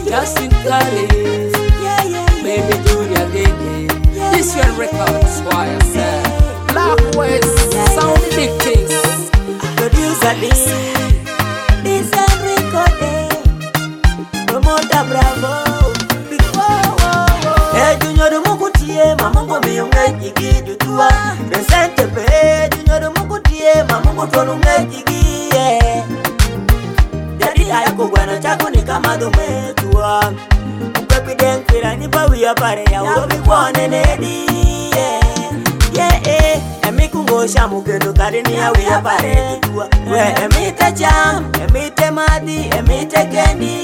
Justin Callis, Baby Junior Gigi, this your records, why I say Black West, sound the big things. Producer this and recording. Promoter Bravo, big wow. Hey Junior Mukutie, Mamungo Miyunga Jigi Dutua. Presente pe Junior Mukutie, Mamungo Tolunga Jigi. Jadi ayako gwana chako ni kama dumetua. Upepi denkira nipa wia pare ya urobi kwa nenedi. Emikungo shamu kendo karini ya wia pare tutua. We emite jam, emite madi, emite kendi.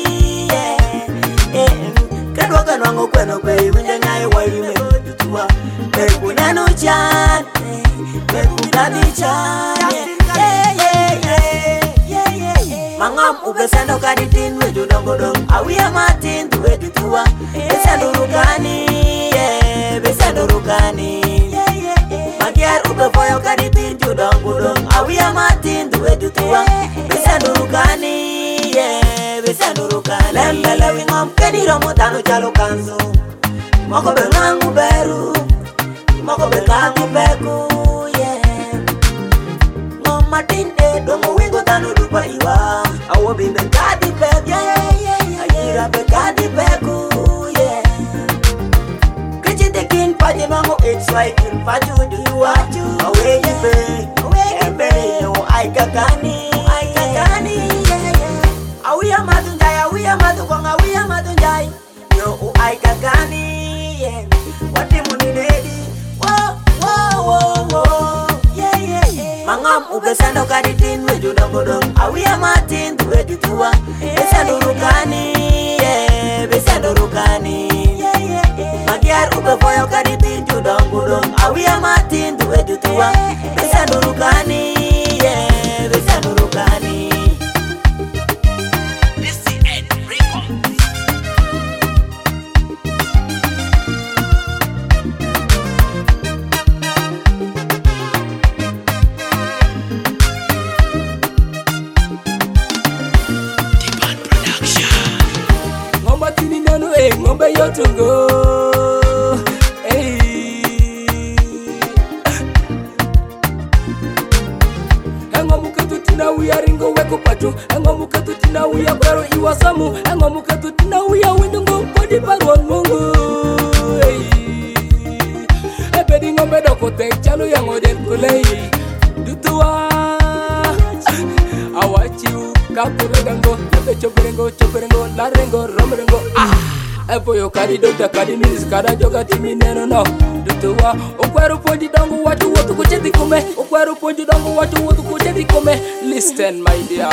Kedwa kanwango kweno kwe winja nyaye wa yume tutua. Meku nanu chan, meku gadi chan. Mangam ubesendo kaditin weju dongodong. Awia matin tuwe tutua. Besendo rukani, besendo rukani. Magiar ubefoyo kaditin ju dongodong. Awia matin tuwe tutua. Besendo rukani, besendo rukani. Lembele wingom kedi romo tano chalo kanzo. Moko bengangu beru, moko bengangu beku. Matinde domo wingo tano dupa iwa. Awo bibe kadi peku, ayira be kadi peku. Kichi de kin paji mango it's like kin paju duwa. Awe yibe, ebe yo aikakani. Awiya madunjai, awiya madukong, awiya madunjai. Yo aikakani, wati muninedi. Mangam ubesando kaditin weju dongodong. Awia matin tuwe tutua. Besando rukani, besando rukani. Magiar ubefoyo kaditin ju dongodong. Awia matin tuwe tutua. Besando rukani, besando rukani. Ngombe yotungo, hey. Engo muketu tina uya ringo weko patu. Engo muketu tina uya kwero iwasamu. Engo muketu tina uya windungo podi paruan mungu, hey. Ebedi ngombe doko tek chalo yang odel kulei. Dutua, awachiu kapurengo, lebe choperengo, larengo, romerengo, Epo yo kadi dokta kadi minis kada joga timi neno no. Dutua okwero ponji dongo watu wotu kucheti kume. Okwero ponji dongo watu wotu kucheti kume. Listen my dear,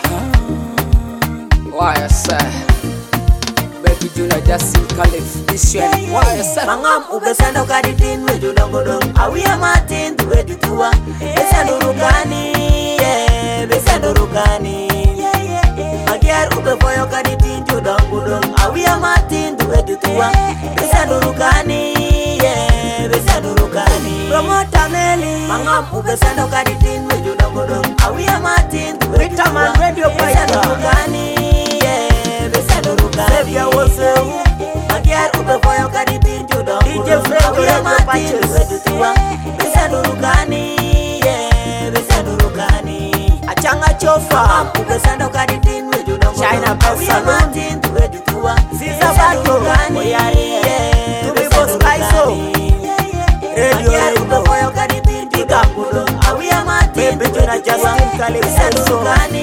why I say Baby Junior Justin Callis, this year why I say Mangam ubesando kadi tin weju dongo dong. Awia matin tuwe dutua. Besando rukani, besando rukani. Magiar ubefoyo kadi tin ju dongo dong. Awia matin tuwe dutua. Besando rukani, besando rukani. Promoter Meli. Mangam ubesando kadi tin weju dongo dong. Awia matin tuwe dutua. Vitaman Radio Besando rukani, besando rukani. Sevia woseu. Magiar ubefoyo kadi tin ju dongo dong. DJ Frank Awia matin tuwe dutua. Besando rukani, besando rukani. Achanga chofa. Ubesando kadi tin weju dongo dong. China Best Salon. Ziza Bato, Oyari, Tubi Boss Kaiso, Radio Ubefoyo Kadi Binti Gambudo, Awia Mati, Baby Junior Justin Callis,